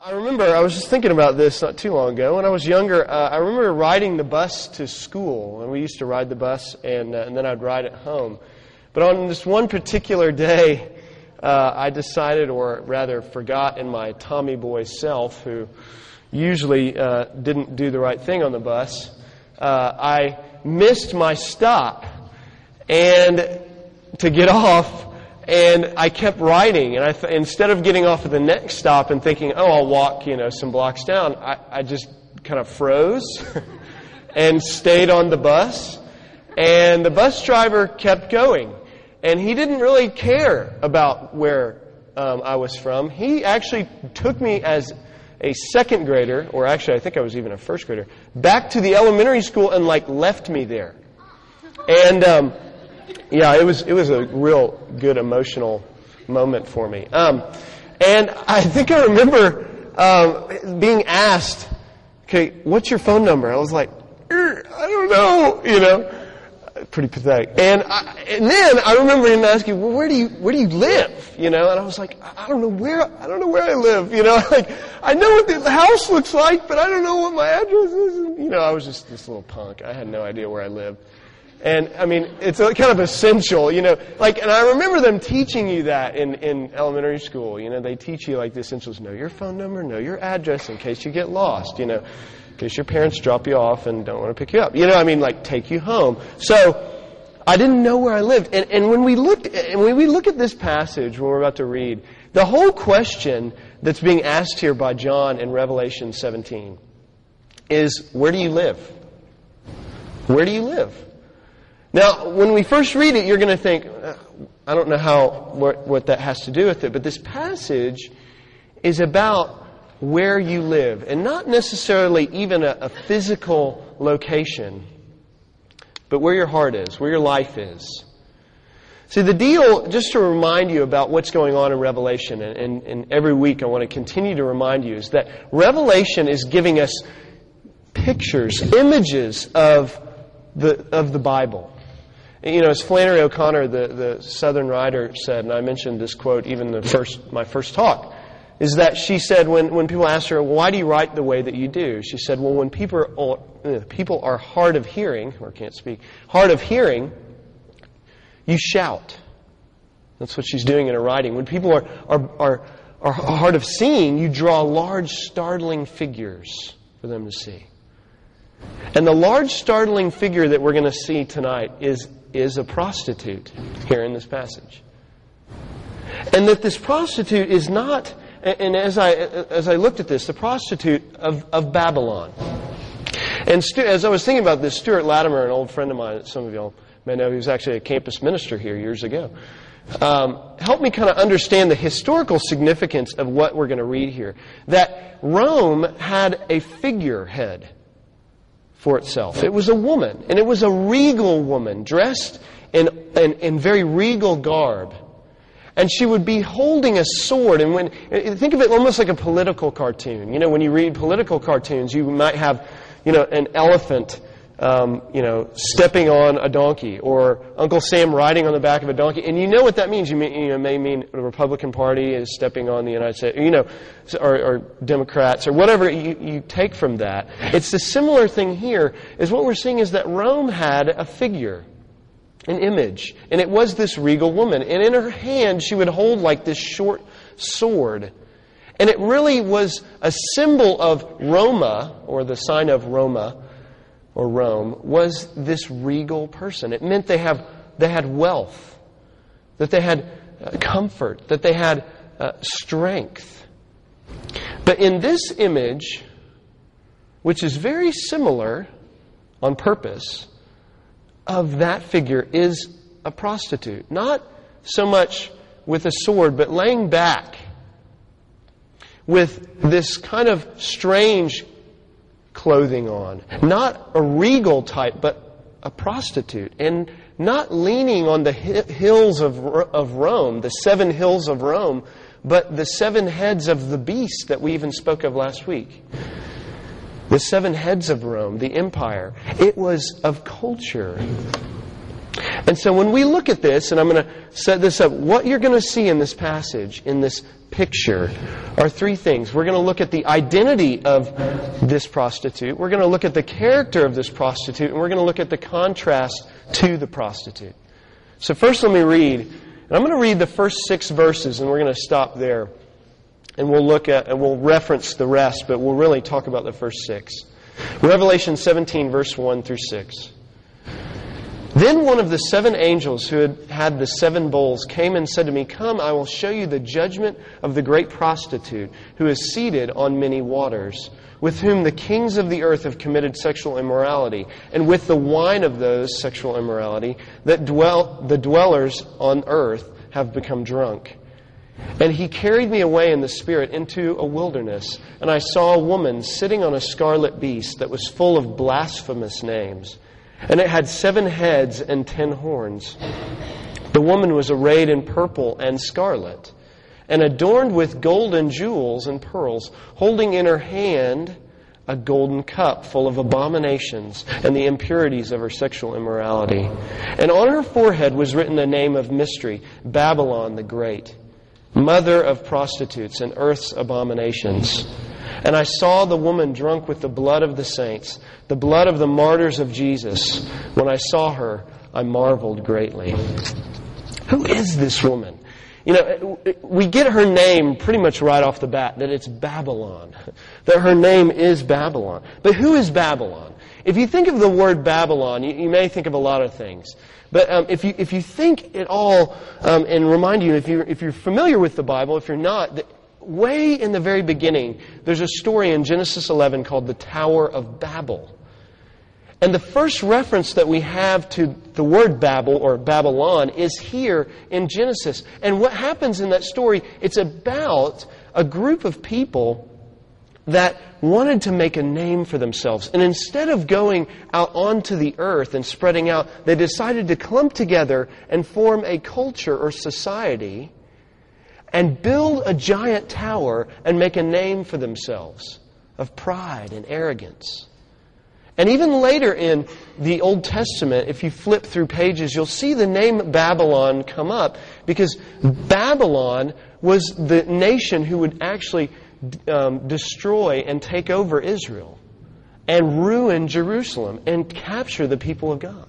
I remember, I was just thinking about this not too long ago. When I was younger, I remember riding the bus to school. And we used to ride the bus, and then I'd ride it home. But on this one particular day, I decided, or rather forgot in my Tommy boy self, who usually didn't do the right thing on the bus, I missed my stop and to get off. And I kept riding, and instead of getting off at the next stop and thinking, oh, I'll walk, some blocks down, I just kind of froze and stayed on the bus. And the bus driver kept going, and he didn't really care about where I was from. He actually took me as a second grader, or actually I think I was even a first grader, back to the elementary school and left me there. And yeah, it was a real good emotional moment for me. And I think I remember being asked, okay, what's your phone number? I was like, I don't know, pretty pathetic. And then I remember him asking, well, where do you live? And I was like, I don't know where I live. I know what the house looks like, but I don't know what my address is. And, I was just this little punk. I had no idea where I lived. And, it's kind of essential, and I remember them teaching you that in elementary school. They teach you the essentials. Know your phone number, know your address in case you get lost, in case your parents drop you off and don't want to pick you up. Take you home. So, I didn't know where I lived. And when we look at this passage, when we're about to read, the whole question that's being asked here by John in Revelation 17 is, where do you live? Where do you live? Now, when we first read it, you're going to think, I don't know what that has to do with it, but this passage is about where you live, and not necessarily even a physical location, but where your heart is, where your life is. See, the deal, just to remind you about what's going on in Revelation, and every week I want to continue to remind you, is that Revelation is giving us pictures, images of the Bible. As Flannery O'Connor, the Southern writer, said, and I mentioned this quote even my first talk, is that she said when people asked her, why do you write the way that you do? She said, well, when people are hard of hearing, or can't speak, hard of hearing, you shout. That's what she's doing in her writing. When people are hard of seeing, you draw large, startling figures for them to see. And the large, startling figure that we're going to see tonight is a prostitute here in this passage. And that this prostitute is not, and as I looked at this, the prostitute of Babylon. And as I was thinking about this, Stuart Latimer, an old friend of mine that some of y'all may know, he was actually a campus minister here years ago, helped me kind of understand the historical significance of what we're going to read here. That Rome had a figurehead for itself. It was a woman, and it was a regal woman, dressed in very regal garb. And she would be holding a sword, and think of it almost like a political cartoon. When you read political cartoons, you might have, an elephant, stepping on a donkey, or Uncle Sam riding on the back of a donkey. And you know what that means. May mean the Republican Party is stepping on the United States, or Democrats, or whatever you take from that. It's the similar thing here, is what we're seeing is that Rome had a figure, an image, and it was this regal woman. And in her hand, she would hold this short sword. And it really was a symbol of Roma, or the sign of Roma, or Rome, was this regal person. It meant they had wealth, that they had comfort, that they had strength. But in this image, which is very similar on purpose, of that figure is a prostitute. Not so much with a sword, but laying back with this kind of strange clothing on. Not a regal type, but a prostitute. And not leaning on the hills of Rome, the 7 hills of Rome, but the 7 heads of the beast that we even spoke of last week. The 7 heads of Rome, the empire. It was of culture. And so when we look at this, and I'm going to set this up, what you're going to see in this passage, in this picture, are three things. We're going to look at the identity of this prostitute. We're going to look at the character of this prostitute. And we're going to look at the contrast to the prostitute. So first let me read. And I'm going to read the first 6 verses, and we're going to stop there. And we'll reference the rest, but we'll really talk about the first 6. Revelation 17, verse 1 through 6. Then one of the 7 angels who had had the 7 bowls came and said to me, "Come, I will show you the judgment of the great prostitute who is seated on many waters, with whom the kings of the earth have committed sexual immorality, and with the wine of those sexual immorality that the dwellers on earth have become drunk." And he carried me away in the Spirit into a wilderness, and I saw a woman sitting on a scarlet beast that was full of blasphemous names. And it had 7 heads and 10 horns. The woman was arrayed in purple and scarlet, and adorned with gold and jewels and pearls, holding in her hand a golden cup full of abominations and the impurities of her sexual immorality. And on her forehead was written a name of mystery, Babylon the Great, mother of prostitutes and earth's abominations. And I saw the woman drunk with the blood of the saints, the blood of the martyrs of Jesus. When I saw her, I marveled greatly. Who is this woman? You know, we get her name pretty much right off the bat, that it's Babylon. That her name is Babylon. But who is Babylon? If you think of the word Babylon, you may think of a lot of things. But if you think it all, and remind you, if you're familiar with the Bible, if you're not, way in the very beginning, there's a story in Genesis 11 called the Tower of Babel. And the first reference that we have to the word Babel or Babylon is here in Genesis. And what happens in that story, it's about a group of people that wanted to make a name for themselves. And instead of going out onto the earth and spreading out, they decided to clump together and form a culture or society and build a giant tower and make a name for themselves of pride and arrogance. And even later in the Old Testament, if you flip through pages, you'll see the name Babylon come up, because Babylon was the nation who would actually destroy and take over Israel and ruin Jerusalem and capture the people of God.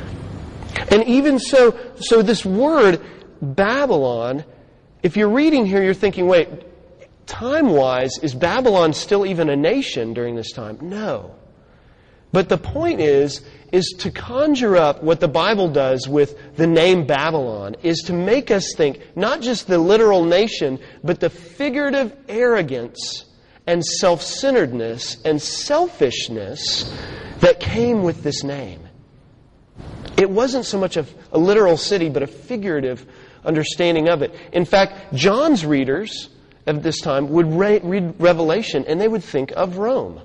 And even so this word Babylon, if you're reading here, you're thinking, wait, time-wise, is Babylon still even a nation during this time? No. But the point is to conjure up what the Bible does with the name Babylon, is to make us think not just the literal nation, but the figurative arrogance and self-centeredness and selfishness that came with this name. It wasn't so much a literal city, but a figurative understanding of it. In fact, John's readers of this time would read Revelation and they would think of Rome.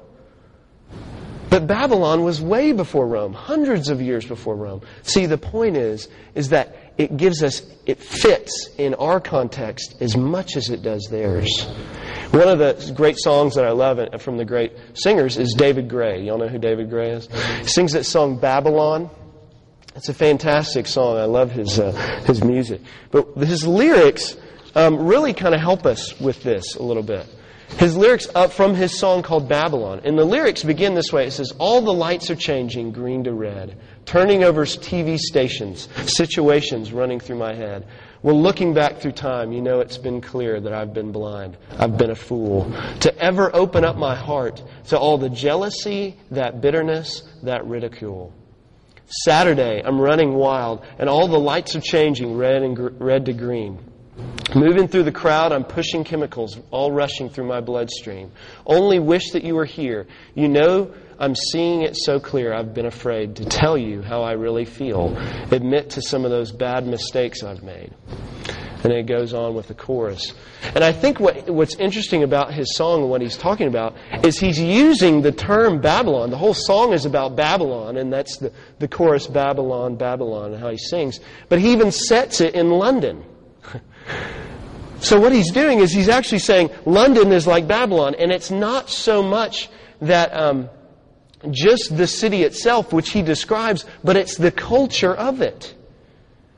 But Babylon was way before Rome, hundreds of years before Rome. See, the point is that it fits in our context as much as it does theirs. One of the great songs that I love from the great singers is David Gray. Y'all know who David Gray is? He sings that song Babylon. It's a fantastic song. I love his music. But his lyrics really kind of help us with this a little bit. His lyrics up from his song called Babylon. And the lyrics begin this way. It says, "All the lights are changing green to red, turning over TV stations, situations running through my head. Well, looking back through time, you know it's been clear that I've been blind. I've been a fool to ever open up my heart to all the jealousy, that bitterness, that ridicule. Saturday, I'm running wild, and all the lights are changing red to green. Moving through the crowd, I'm pushing chemicals, all rushing through my bloodstream. Only wish that you were here. You know, I'm seeing it so clear, I've been afraid to tell you how I really feel. Admit to some of those bad mistakes I've made." And it goes on with the chorus. And I think what's interesting about his song and what he's talking about is he's using the term Babylon. The whole song is about Babylon, and that's the chorus, Babylon, Babylon, and how he sings. But he even sets it in London. So what he's doing is he's actually saying London is like Babylon, and it's not so much that just the city itself, which he describes, but it's the culture of it.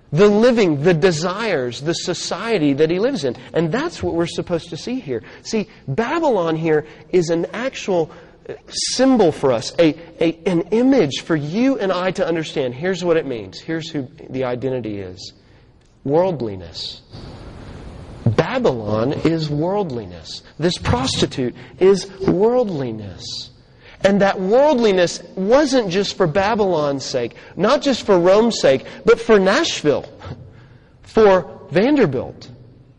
the living, the desires, the society that he lives in. And that's what we're supposed to see here. See, Babylon here is an actual symbol for us, an image for you and I to understand. Here's what it means. Here's who the identity is. Worldliness. Babylon is worldliness. This prostitute is worldliness. And that worldliness wasn't just for Babylon's sake, not just for Rome's sake, but for Nashville, for Vanderbilt.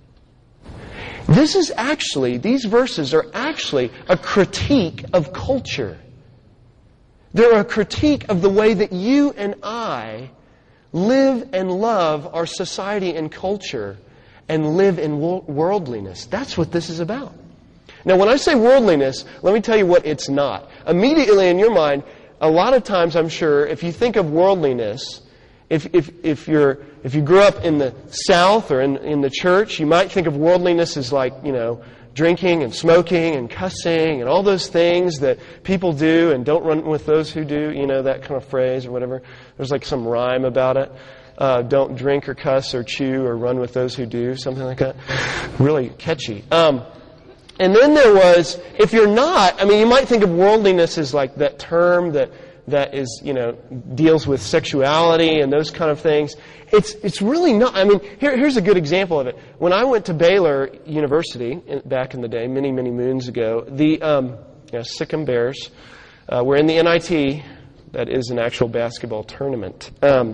These verses are actually a critique of culture. They're a critique of the way that you and I live and love our society and culture and live in worldliness. That's what this is about. Now, when I say worldliness, let me tell you what it's not. Immediately in your mind, a lot of times, I'm sure, if you think of worldliness, if you grew up in the South or in the church, you might think of worldliness as like, drinking and smoking and cussing and all those things that people do and don't run with those who do, that kind of phrase or whatever. There's like some rhyme about it. Don't drink or cuss or chew or run with those who do, something like that. Really catchy. And then there was, if you're not, you might think of worldliness as like that term that is, deals with sexuality and those kind of things. It's really not. Here's a good example of it. When I went to Baylor University back in the day, many, many moons ago, the Sikkim Bears were in the NIT. That is an actual basketball tournament.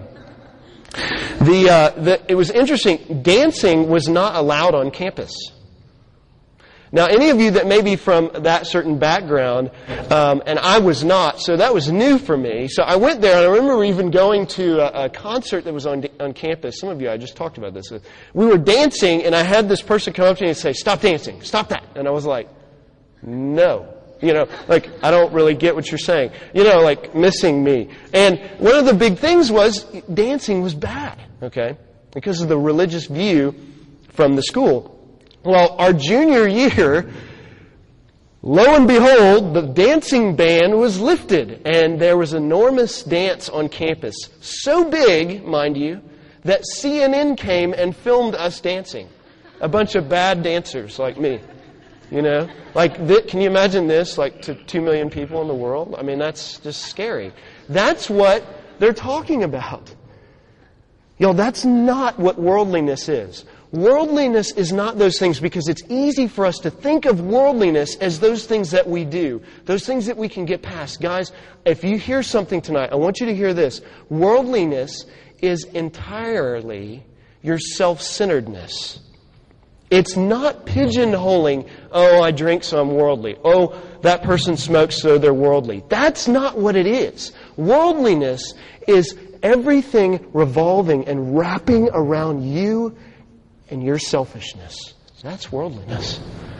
It was interesting. Dancing was not allowed on campus. Now, any of you that may be from that certain background, and I was not, so that was new for me. So I went there, and I remember even going to a concert that was on campus. Some of you, I just talked about this. We were dancing, and I had this person come up to me and say, "Stop dancing, stop that." And I was like, "No." I don't really get what you're saying. Missing me. And one of the big things was dancing was bad, okay? Because of the religious view from the school. Well, our junior year, lo and behold, the dancing ban was lifted, and there was enormous dance on campus. So big, mind you, that CNN came and filmed us dancing. A bunch of bad dancers like me. Can you imagine this, to 2 million people in the world? That's just scary. That's what they're talking about. That's not what worldliness is. Worldliness is not those things, because it's easy for us to think of worldliness as those things that we do, those things that we can get past. Guys, if you hear something tonight, I want you to hear this. Worldliness is entirely your self-centeredness. It's not pigeonholing, "Oh, I drink so I'm worldly. Oh, that person smokes so they're worldly." That's not what it is. Worldliness is everything revolving and wrapping around you and your selfishness. That's worldliness.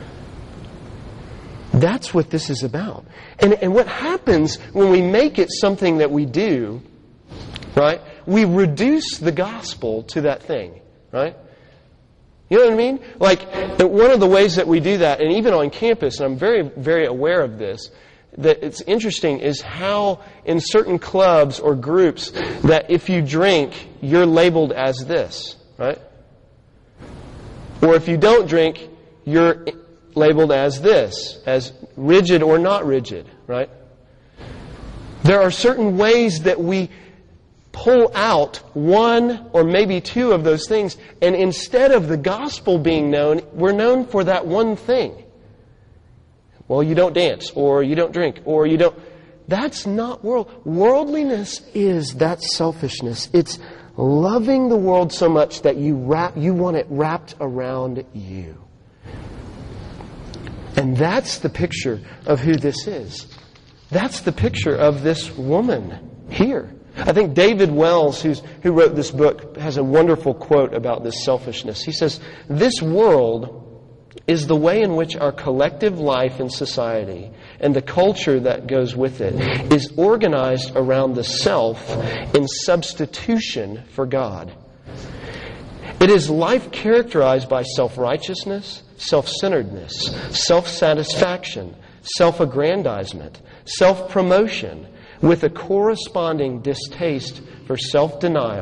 That's what this is about. And what happens when we make it something that we do, right? We reduce the gospel to that thing, right? You know what I mean? One of the ways that we do that, and even on campus, and I'm very, very aware of this, that it's interesting is how in certain clubs or groups that if you drink, you're labeled as this, right? Or if you don't drink, you're labeled as this, as rigid or not rigid, right? There are certain ways that we pull out one or maybe two of those things, and instead of the gospel being known, we're known for that one thing. Well, you don't dance, or you don't drink, or you don't... That's not worldliness is that selfishness. It's loving the world so much that you want it wrapped around you. And that's the picture of who this is. That's the picture of this woman here. I think David Wells, who wrote this book, has a wonderful quote about this selfishness. He says, "This world is the way in which our collective life in society and the culture that goes with it is organized around the self in substitution for God. It is life characterized by self-righteousness, self-centeredness, self-satisfaction, self-aggrandizement, self-promotion, with a corresponding distaste for self-denial,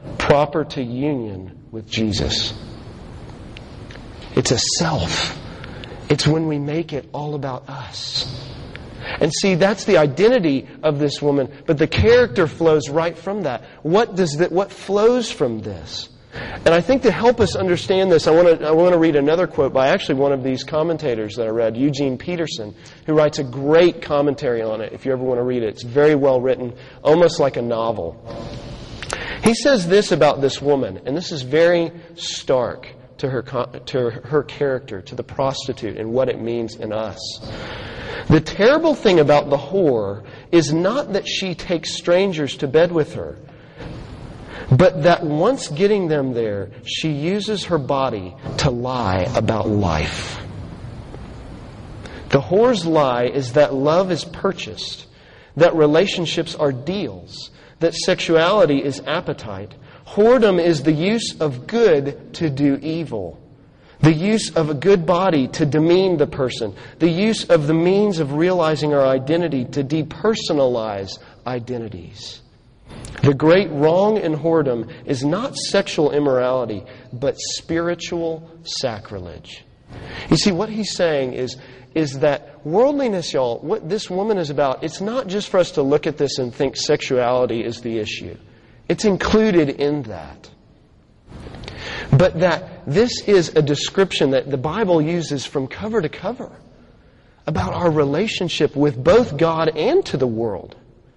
proper to union with Jesus. It's a self. It's when we make it all about us. And see, that's the identity of this woman, but the character flows right from that. What flows from this? And I think to help us understand this, I want to read another quote by actually one of these commentators that I read, Eugene Peterson, who writes a great commentary on it, if you ever want to read it. It's very well written, almost like a novel. He says this about this woman, and this is very stark to her character, to the prostitute, and what it means in us. The terrible thing about the whore is not that she takes strangers to bed with her, but that once getting them there, she uses her body to lie about life. The whore's lie is that love is purchased, that relationships are deals, that sexuality is appetite. Whoredom is the use of good to do evil. The use of a good body to demean the person. The use of the means of realizing our identity to depersonalize identities. The great wrong in whoredom is not sexual immorality, but spiritual sacrilege. You see, what he's saying is that worldliness, y'all, what this woman is about, it's not just for us to look at this and think sexuality is the issue. It's included in that. But that this is a description that the Bible uses from cover to cover about our relationship with both God and to the world.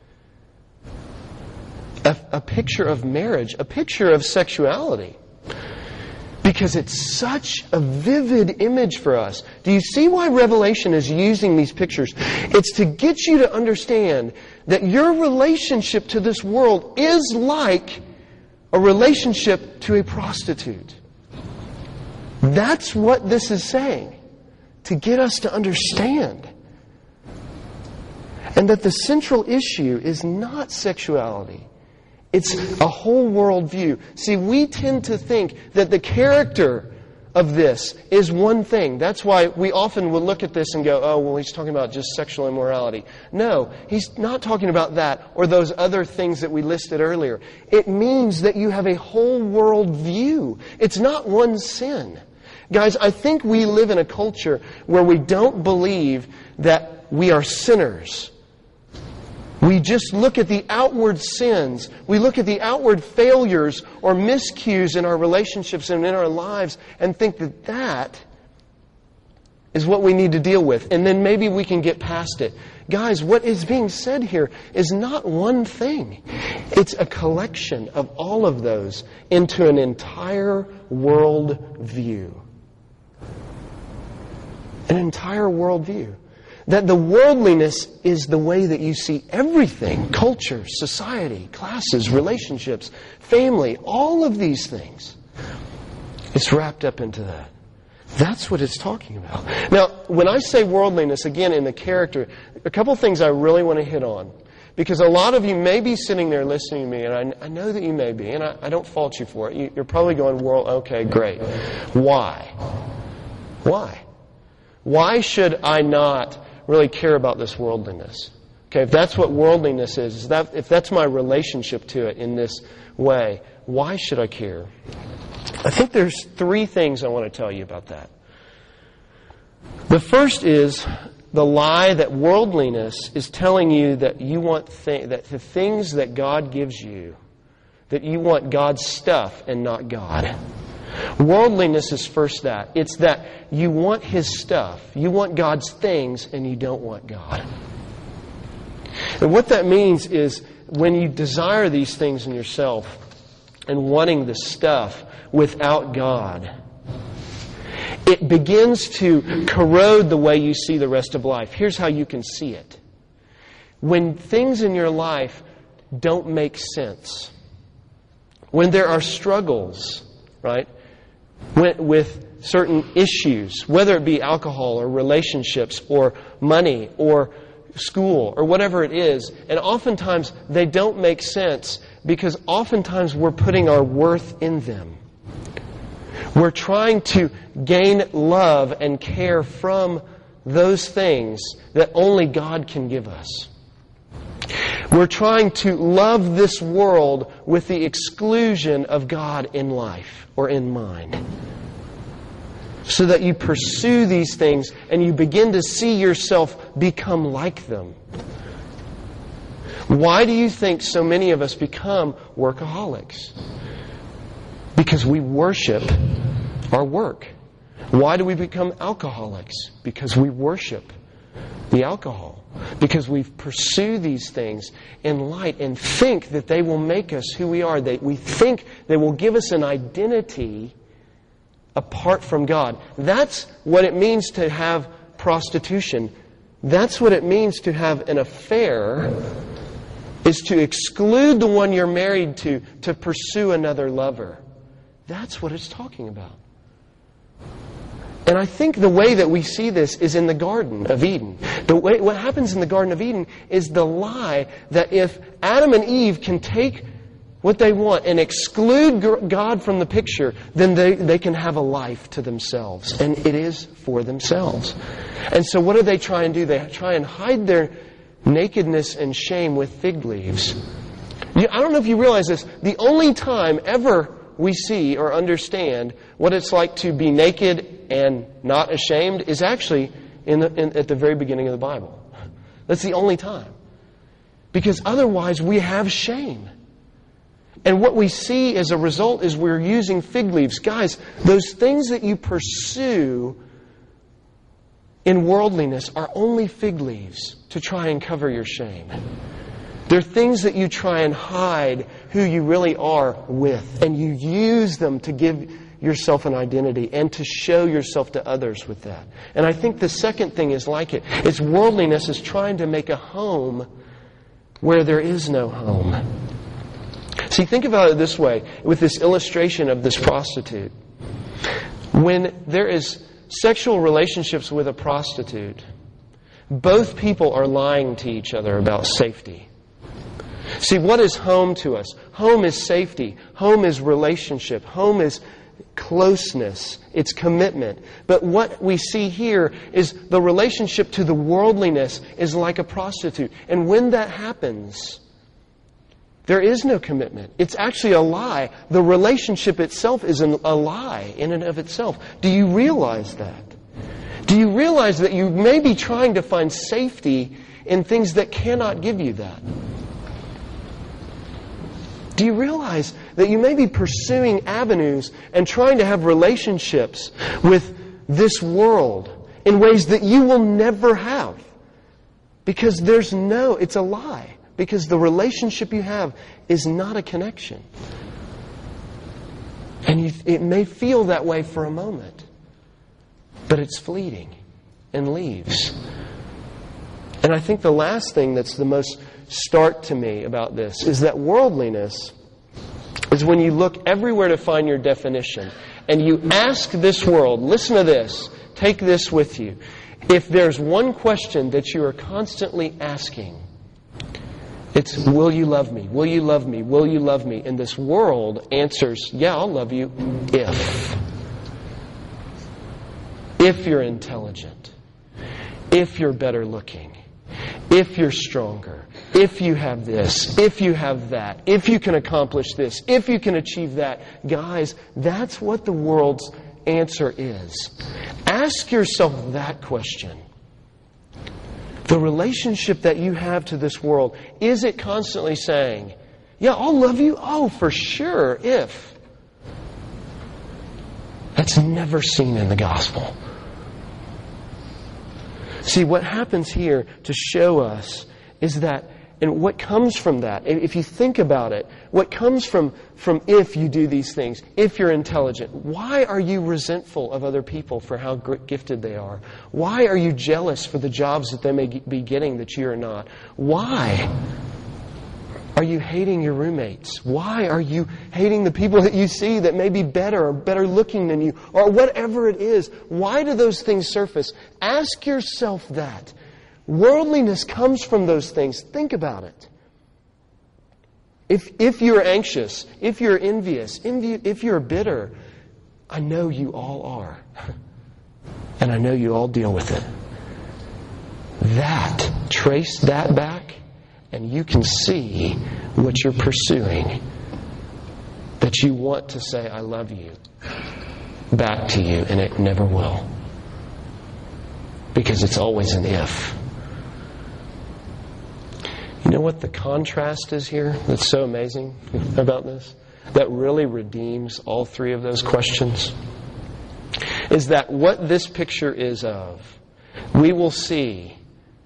A picture of marriage, a picture of sexuality. Because it's such a vivid image for us. Do you see why Revelation is using these pictures? It's to get you to understand that your relationship to this world is like a relationship to a prostitute. That's what this is saying. To get us to understand. And that the central issue is not sexuality. It's a whole world view. See, we tend to think that the character of this is one thing. That's why we often will look at this and go, oh, well, he's talking about just sexual immorality. No, he's not talking about that or those other things that we listed earlier. It means that you have a whole world view. It's not one sin. Guys, I think we live in a culture where we don't believe that we are sinners. We just look at the outward sins. We look at the outward failures or miscues in our relationships and in our lives and think that that is what we need to deal with. And then maybe we can get past it. Guys, what is being said here is not one thing. It's a collection of all of those into an entire world view. An entire world view. That the worldliness is the way that you see everything. Culture, society, classes, relationships, family, all of these things. It's wrapped up into that. That's what it's talking about. Now, when I say worldliness, again, in the character, a couple things I really want to hit on. Because a lot of you may be sitting there listening to me, and I know that you may be, and I don't fault you for it. You're probably going, well, okay, great. Why? Why? Why should I not really care about this worldliness? Okay, if that's what worldliness is, if that's my relationship to it in this way, why should I care? I think there's three things I want to tell you about that. The first is the lie that worldliness is telling you that you want that the things that God gives you, that you want God's stuff and not God. Worldliness is first that. It's that you want His stuff. You want God's things and you don't want God. And what that means is when you desire these things in yourself and wanting the stuff without God, it begins to corrode the way you see the rest of life. Here's how you can see it. When things in your life don't make sense, when there are struggles, right? With certain issues, whether it be alcohol or relationships or money or school or whatever it is, and oftentimes they don't make sense because oftentimes we're putting our worth in them. We're trying to gain love and care from those things that only God can give us. We're trying to love this world with the exclusion of God in life or in mind. So that you pursue these things and you begin to see yourself become like them. Why do you think so many of us become workaholics? Because we worship our work. Why do we become alcoholics? Because we worship the alcohol. Because we pursue these things in light and think that they will make us who we are. We think they will give us an identity apart from God. That's what it means to have prostitution. That's what it means to have an affair, is to exclude the one you're married to pursue another lover. That's what it's talking about. And I think the way that we see this is in the Garden of Eden. What happens in the Garden of Eden is the lie that if Adam and Eve can take what they want and exclude God from the picture, then they can have a life to themselves. And it is for themselves. And so what do they try and do? They try and hide their nakedness and shame with fig leaves. I don't know if you realize this. The only time ever we see or understand what it's like to be naked and not ashamed is actually at the very beginning of the Bible. That's the only time. Because otherwise we have shame. And what we see as a result is we're using fig leaves. Guys, those things that you pursue in worldliness are only fig leaves to try and cover your shame. They're things that you try and hide who you really are with. And you use them to give yourself an identity and to show yourself to others with that. And I think the second thing is like it. It's worldliness is trying to make a home where there is no home. See, think about it this way, with this illustration of this prostitute. When there is sexual relationships with a prostitute, both people are lying to each other about safety. See, what is home to us? Home is safety. Home is relationship. Home is closeness. It's commitment. But what we see here is the relationship to the worldliness is like a prostitute. And when that happens, there is no commitment. It's actually a lie. The relationship itself is a lie in and of itself. Do you realize that? Do you realize that you may be trying to find safety in things that cannot give you that? Do you realize that you may be pursuing avenues and trying to have relationships with this world in ways that you will never have? Because it's a lie. Because the relationship you have is not a connection. And it may feel that way for a moment. But it's fleeting and leaves. And I think the last thing that's the most stark to me about this is that worldliness is when you look everywhere to find your definition and you ask this world, listen to this, take this with you. If there's one question that you are constantly asking, it's, will you love me? Will you love me? Will you love me? And this world answers, yeah, I'll love you if you're intelligent, if you're better looking, if you're stronger, if you have this, if you have that, if you can accomplish this, if you can achieve that. Guys, that's what the world's answer is. Ask yourself that question. The relationship that you have to this world, is it constantly saying, yeah, I'll love you, oh, for sure, if. That's never seen in the gospel. See, what happens here to show us is that, and what comes from that, if you think about it, what comes from if you do these things, if you're intelligent, why are you resentful of other people for how gifted they are? Why are you jealous for the jobs that they may be getting that you are not? Why are you hating your roommates? Why are you hating the people that you see that may be better or better looking than you, or whatever it is? Why do those things surface? Ask yourself that. Worldliness comes from those things. Think about it. If you're anxious, if you're envious, if you're bitter, I know you all are. And I know you all deal with it. Trace that back and you can see what you're pursuing, that you want to say, I love you, back to you, and it never will. Because it's always an if. You know what the contrast is here that's so amazing about this? That really redeems all three of those questions? Is that what this picture is of, we will see,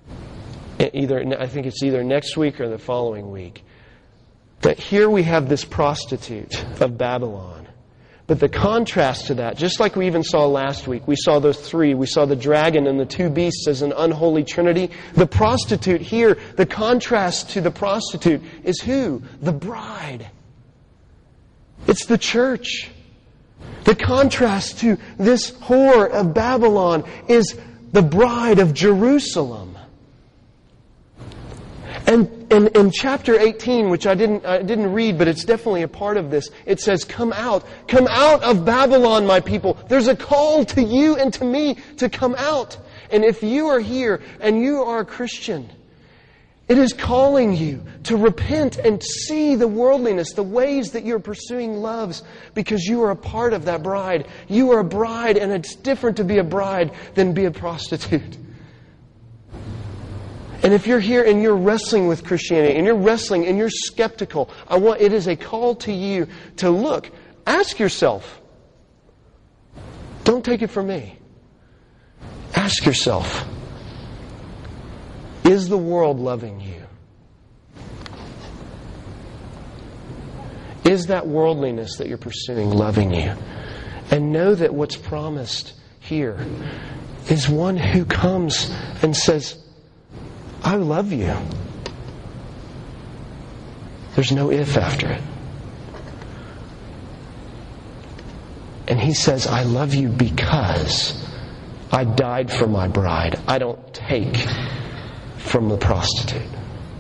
I think it's either next week or the following week, that here we have this prostitute of Babylon. But the contrast to that, just like we even saw last week, we saw those three. We saw the dragon and the two beasts as an unholy trinity. The prostitute here, the contrast to the prostitute is who? The bride. It's the church. The contrast to this whore of Babylon is the bride of Jerusalem. And in chapter 18, which I didn't read, but it's definitely a part of this, it says, come out of Babylon, my people. There's a call to you and to me to come out. And if you are here and you are a Christian, it is calling you to repent and see the worldliness, the ways that you're pursuing loves, because you are a part of that bride. You are a bride, and it's different to be a bride than be a prostitute. And if you're here and you're wrestling with Christianity, and you're wrestling and you're skeptical, it is a call to you to look. Ask yourself. Don't take it from me. Ask yourself, is the world loving you? Is that worldliness that you're pursuing loving you? And know that what's promised here is one who comes and says, I love you. There's no if after it. And he says, I love you because I died for my bride. I don't take from the prostitute.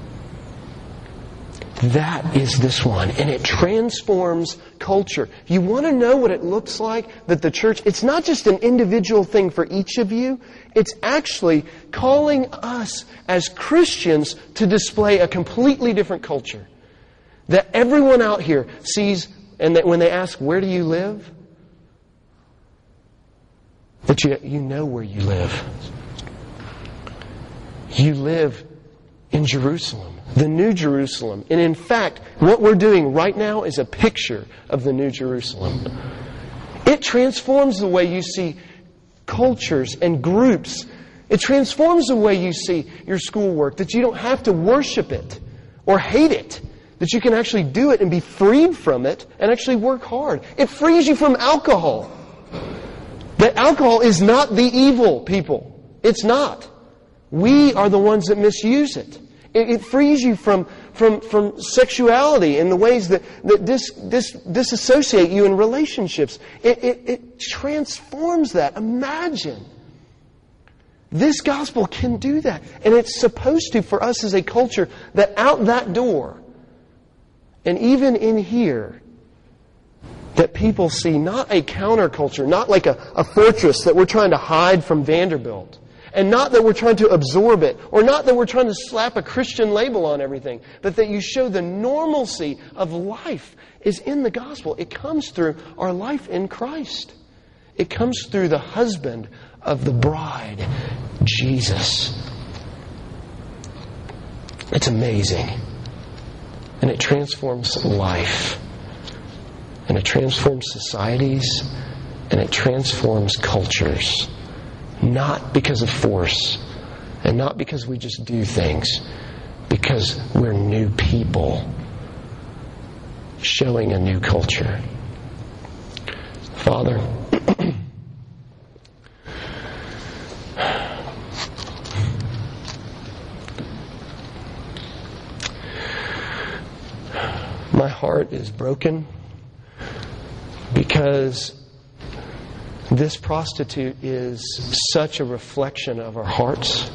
That is this one. And it transforms culture. You want to know what it looks like that the church, it's not just an individual thing for each of you. It's actually calling us as Christians to display a completely different culture. That everyone out here sees, and that when they ask, where do you live? That you know where you live. You live in Jerusalem. The New Jerusalem. And in fact, what we're doing right now is a picture of the New Jerusalem. It transforms the way you see cultures and groups. It transforms the way you see your schoolwork, that you don't have to worship it or hate it, that you can actually do it and be freed from it and actually work hard. It frees you from alcohol. That alcohol is not the evil, people. It's not. We are the ones that misuse it. It frees you from sexuality in the ways that disassociate you in relationships. It transforms that. Imagine. This gospel can do that. And it's supposed to for us as a culture that out that door, and even in here, that people see not a counterculture, not like a fortress that we're trying to hide from Vanderbilt. And not that we're trying to absorb it, or not that we're trying to slap a Christian label on everything, but that you show the normalcy of life is in the gospel. It comes through our life in Christ. It comes through the husband of the bride, Jesus. It's amazing. And it transforms life. And it transforms societies. And it transforms cultures. Not because of force, and not because we just do things, because we're new people showing a new culture. Father, my heart is broken because this prostitute is such a reflection of our hearts.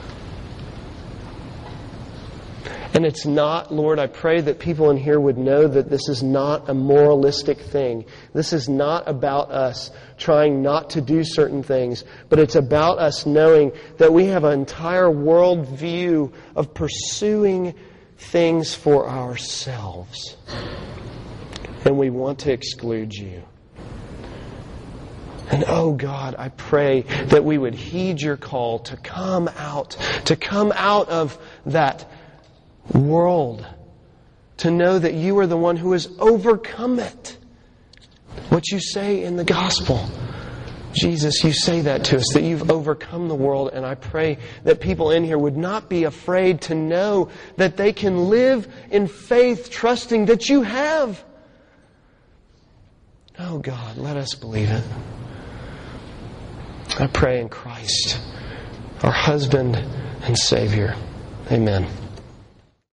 And it's not, Lord, I pray that people in here would know that this is not a moralistic thing. This is not about us trying not to do certain things, but it's about us knowing that we have an entire world view of pursuing things for ourselves. And we want to exclude You. And oh God, I pray that we would heed Your call to come out of that world, to know that You are the one who has overcome it. What You say in the gospel. Jesus, You say that to us, that You've overcome the world, and I pray that people in here would not be afraid to know that they can live in faith, trusting that You have. Oh God, let us believe it. I pray in Christ, our husband and Savior. Amen.